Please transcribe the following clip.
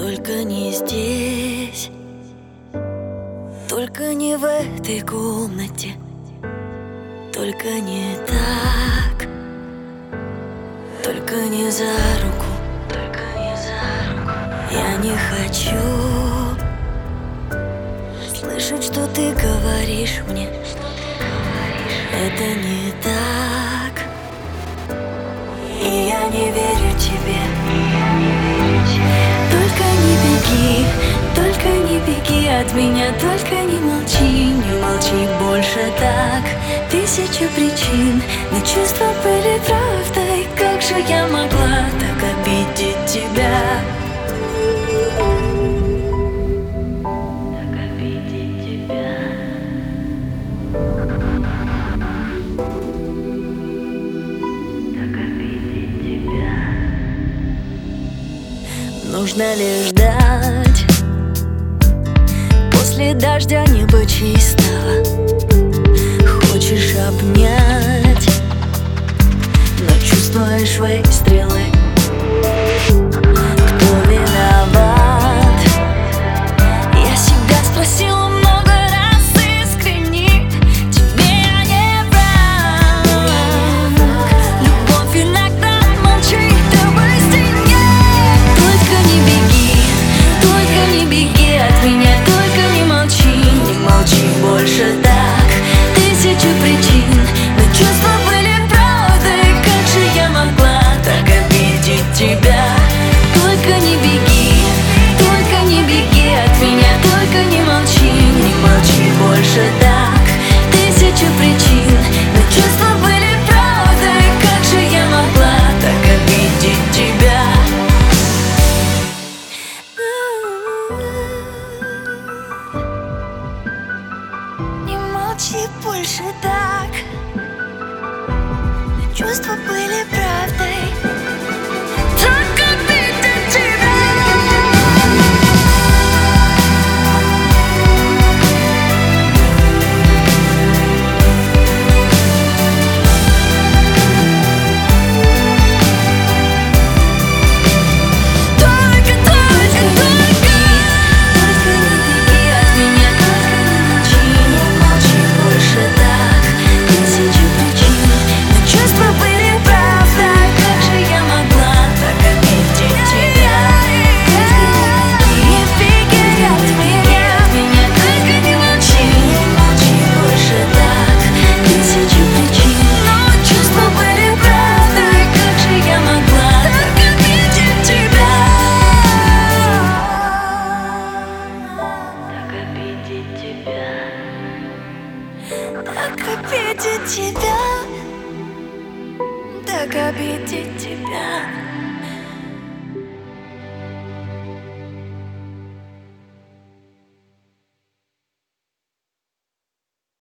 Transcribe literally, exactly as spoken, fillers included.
только не здесь, только не в этой комнате, только не так, только не за руку, только не за руку. Я не хочу слышать, что ты говоришь мне. Это не так, и я не верю тебе. Только не беги, только не беги от меня, только не молчи, не молчи больше так. Тысяча причин, но чувства были правдой. Как же я могла так обидеть тебя? Так обидеть тебя. Так обидеть тебя. Нужно лишь ждать после дождя небо чистого. Хочешь обнять, но чувствуешь выстрелы. Кто виноват? Я себя спросила много раз искренне. Тебе я не враг. Любовь иногда молчит об истине. Только не беги, только не беги от меня, только не молчи, не молчи больше так. Тысячу причин, но чувства были правдой. Как же я могла так обидеть тебя? Только не беги, только не беги от меня, только не молчи, не молчи больше так. Тысячу причин, но чувства были правдой. Как же я могла так обидеть тебя? Не молчи больше так. Чувства были правдой. Так обидеть тебя. Только, только, только. Только не беги от меня, только не молчи, не молчи больше так. Тысячу причин, но чувства были правдой. Как же я могла так обидеть тебя? Не беги от меня, меня, только не молчи, не молчи больше так. Тысячу причин, но чувства были правдой. Как же я могла так обидеть тебя? Так обидеть тебя. Так обидеть тебя. Так обидеть тебя.